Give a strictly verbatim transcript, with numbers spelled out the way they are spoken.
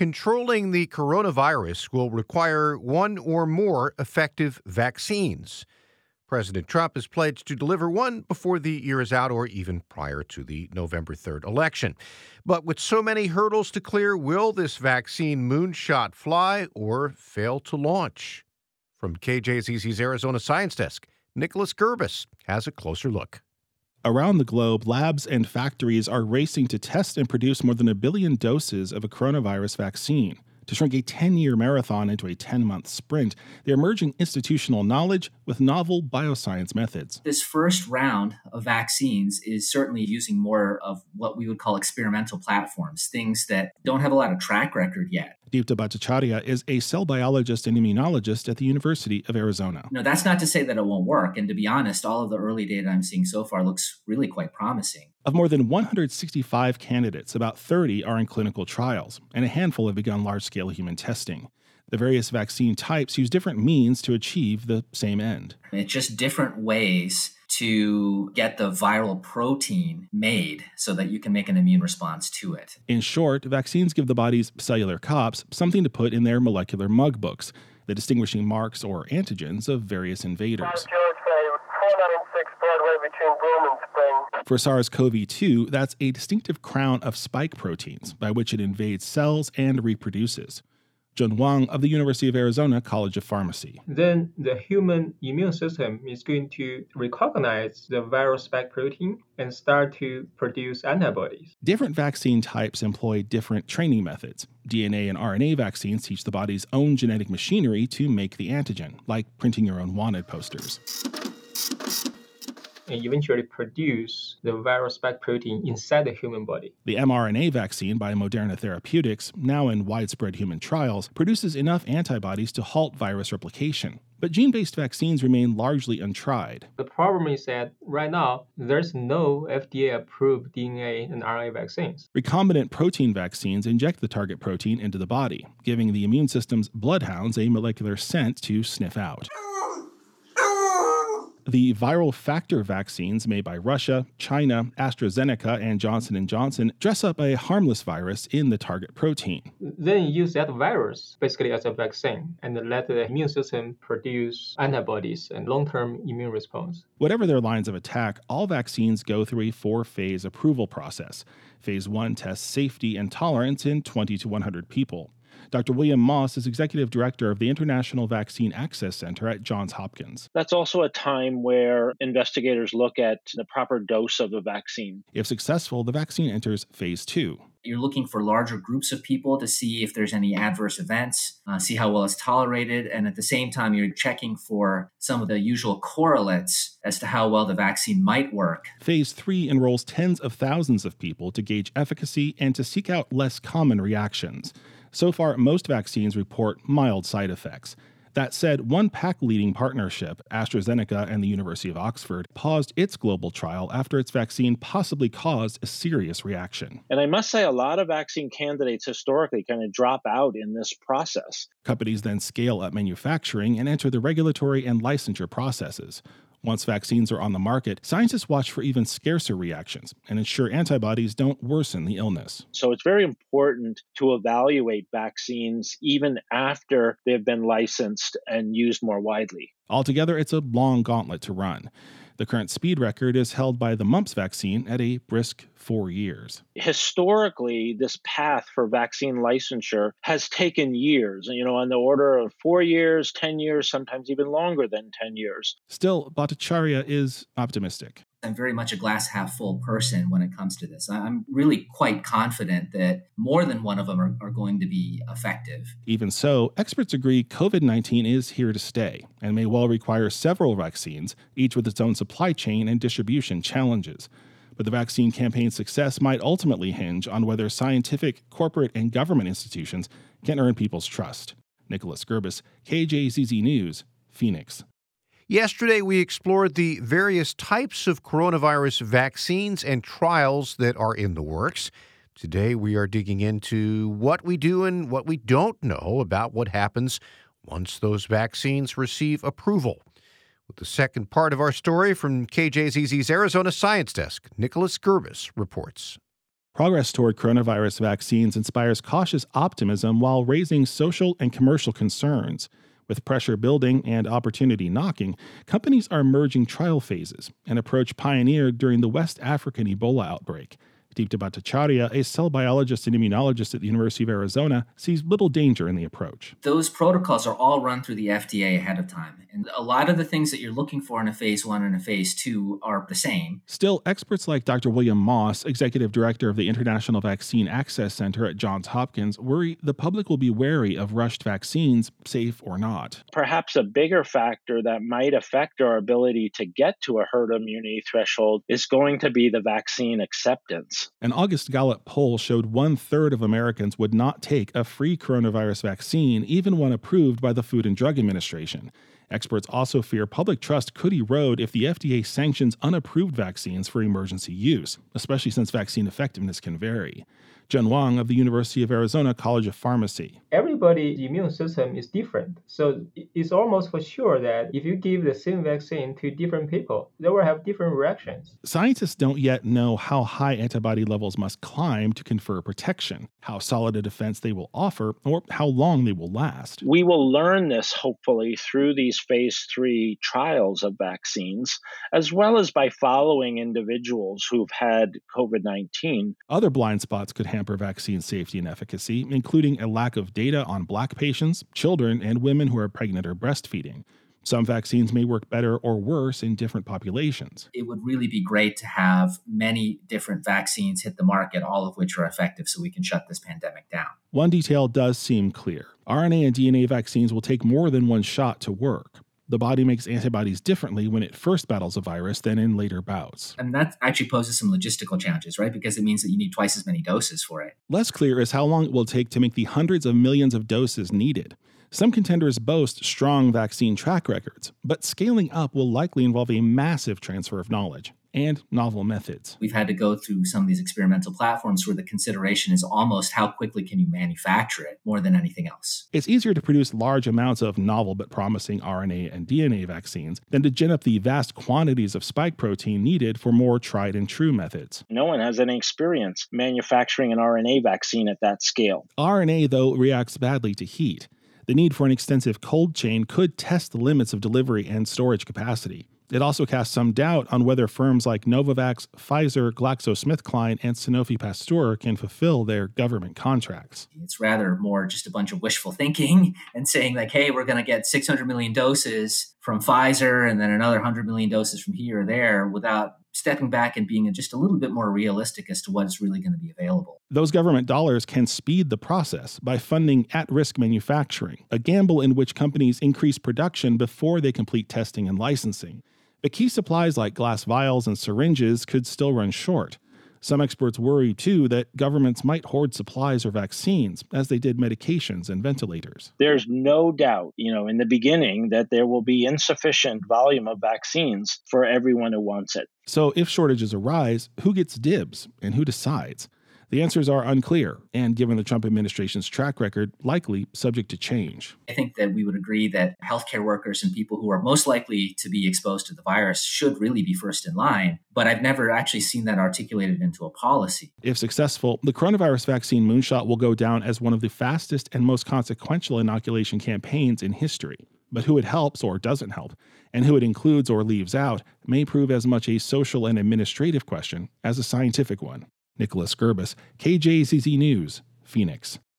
controlling the coronavirus will require one or more effective vaccines. President Trump has pledged to deliver one before the year is out or even prior to the November third election. But with so many hurdles to clear, will this vaccine moonshot fly or fail to launch? From K J Z Z's Arizona Science Desk, Nicholas Gerbis has a closer look. Around the globe, labs and factories are racing to test and produce more than a billion doses of a coronavirus vaccine. To shrink a ten-year marathon into a ten-month sprint, they're merging institutional knowledge with novel bioscience methods. This first round of vaccines is certainly using more of what we would call experimental platforms, things that don't have a lot of track record yet. Deepta Bhattacharya is a cell biologist and immunologist at the University of Arizona. No, that's not to say that it won't work. And to be honest, all of the early data I'm seeing so far looks really quite promising. Of more than one hundred sixty-five candidates, about thirty are in clinical trials, and a handful have begun large-scale human testing. The various vaccine types use different means to achieve the same end. It's just different ways to get the viral protein made so that you can make an immune response to it. In short, vaccines give the body's cellular cops something to put in their molecular mug books, the distinguishing marks or antigens of various invaders. For SARS-C o V two, that's a distinctive crown of spike proteins by which it invades cells and reproduces. Zheng Wang of the University of Arizona College of Pharmacy. Then the human immune system is going to recognize the viral spike protein and start to produce antibodies. Different vaccine types employ different training methods. D N A and R N A vaccines teach the body's own genetic machinery to make the antigen, like printing your own wanted posters. And eventually produce the viral spike protein inside the human body. The mRNA vaccine by Moderna Therapeutics, now in widespread human trials, produces enough antibodies to halt virus replication. But gene-based vaccines remain largely untried. The problem is that right now, there's no F D A-approved D N A and R N A vaccines. Recombinant protein vaccines inject the target protein into the body, giving the immune system's bloodhounds a molecular scent to sniff out. The viral factor vaccines made by Russia, China, AstraZeneca, and Johnson and Johnson dress up a harmless virus in the target protein. Then use that virus basically as a vaccine and let the immune system produce antibodies and long-term immune response. Whatever their lines of attack, all vaccines go through a four-phase approval process. Phase one tests safety and tolerance in twenty to one hundred people. Doctor William Moss is executive director of the International Vaccine Access Center at Johns Hopkins. That's also a time where investigators look at the proper dose of the vaccine. If successful, the vaccine enters phase two. You're looking for larger groups of people to see if there's any adverse events, uh, see how well it's tolerated, and at the same time, you're checking for some of the usual correlates as to how well the vaccine might work. Phase three enrolls tens of thousands of people to gauge efficacy and to seek out less common reactions. So far, most vaccines report mild side effects. That said, one pack-leading partnership, AstraZeneca and the University of Oxford, paused its global trial after its vaccine possibly caused a serious reaction. And I must say, a lot of vaccine candidates historically kind of drop out in this process. Companies then scale up manufacturing and enter the regulatory and licensure processes. Once vaccines are on the market, scientists watch for even scarcer reactions and ensure antibodies don't worsen the illness. So it's very important to evaluate vaccines even after they've been licensed and used more widely. Altogether, it's a long gauntlet to run. The current speed record is held by the mumps vaccine at a brisk four years. Historically, this path for vaccine licensure has taken years, you know, on the order of four years, ten years, sometimes even longer than ten years. Still, Bhattacharya is optimistic. I'm very much a glass half full person when it comes to this. I'm really quite confident that more than one of them are, are going to be effective. Even so, experts agree COVID nineteen is here to stay and may well require several vaccines, each with its own supply chain and distribution challenges. But the vaccine campaign's success might ultimately hinge on whether scientific, corporate, and government institutions can earn people's trust. Nicholas Gerbis, K J Z Z News, Phoenix. Yesterday, we explored the various types of coronavirus vaccines and trials that are in the works. Today, we are digging into what we do and what we don't know about what happens once those vaccines receive approval. With the second part of our story from K J Z Z's Arizona Science Desk, Nicholas Gerbis reports. Progress toward coronavirus vaccines inspires cautious optimism while raising social and commercial concerns. With pressure building and opportunity knocking, companies are merging trial phases, an approach pioneered during the West African Ebola outbreak. Deepta Bhattacharya, a cell biologist and immunologist at the University of Arizona, sees little danger in the approach. Those protocols are all run through the F D A ahead of time. And a lot of the things that you're looking for in a phase one and a phase two are the same. Still, experts like Doctor William Moss, executive director of the International Vaccine Access Center at Johns Hopkins, worry the public will be wary of rushed vaccines, safe or not. Perhaps a bigger factor that might affect our ability to get to a herd immunity threshold is going to be the vaccine acceptance. An August Gallup poll showed one-third of Americans would not take a free coronavirus vaccine, even one approved by the Food and Drug Administration. Experts also fear public trust could erode if the F D A sanctions unapproved vaccines for emergency use, especially since vaccine effectiveness can vary. Zhen Wang of the University of Arizona College of Pharmacy. Everybody's immune system is different. So it's almost for sure that if you give the same vaccine to different people, they will have different reactions. Scientists don't yet know how high antibody levels must climb to confer protection, how solid a defense they will offer, or how long they will last. We will learn this, hopefully, through these phase three trials of vaccines, as well as by following individuals who've had COVID nineteen. Other blind spots could hamper vaccine safety and efficacy, including a lack of data on Black patients, children, and women who are pregnant or breastfeeding. Some vaccines may work better or worse in different populations. It would really be great to have many different vaccines hit the market, all of which are effective, so we can shut this pandemic down. One detail does seem clear. R N A and D N A vaccines will take more than one shot to work. The body makes antibodies differently when it first battles a virus than in later bouts. And that actually poses some logistical challenges, right? Because it means that you need twice as many doses for it. Less clear is how long it will take to make the hundreds of millions of doses needed. Some contenders boast strong vaccine track records, but scaling up will likely involve a massive transfer of knowledge and novel methods. We've had to go through some of these experimental platforms where the consideration is almost how quickly can you manufacture it more than anything else. It's easier to produce large amounts of novel but promising R N A and D N A vaccines than to gin up the vast quantities of spike protein needed for more tried and true methods. No one has any experience manufacturing an R N A vaccine at that scale. R N A, though, reacts badly to heat. The need for an extensive cold chain could test the limits of delivery and storage capacity. It also casts some doubt on whether firms like Novavax, Pfizer, GlaxoSmithKline, and Sanofi Pasteur can fulfill their government contracts. It's rather more just a bunch of wishful thinking and saying like, hey, we're going to get six hundred million doses from Pfizer and then another one hundred million doses from here or there without stepping back and being just a little bit more realistic as to what is really going to be available. Those government dollars can speed the process by funding at-risk manufacturing, a gamble in which companies increase production before they complete testing and licensing. But key supplies like glass vials and syringes could still run short. Some experts worry, too, that governments might hoard supplies or vaccines, as they did medications and ventilators. There's no doubt, you know, in the beginning that there will be insufficient volume of vaccines for everyone who wants it. So if shortages arise, who gets dibs and who decides? The answers are unclear, and given the Trump administration's track record, likely subject to change. I think that we would agree that healthcare workers and people who are most likely to be exposed to the virus should really be first in line, but I've never actually seen that articulated into a policy. If successful, the coronavirus vaccine moonshot will go down as one of the fastest and most consequential inoculation campaigns in history. But who it helps or doesn't help, and who it includes or leaves out, may prove as much a social and administrative question as a scientific one. Nicholas Gerbis, K J Z Z News, Phoenix.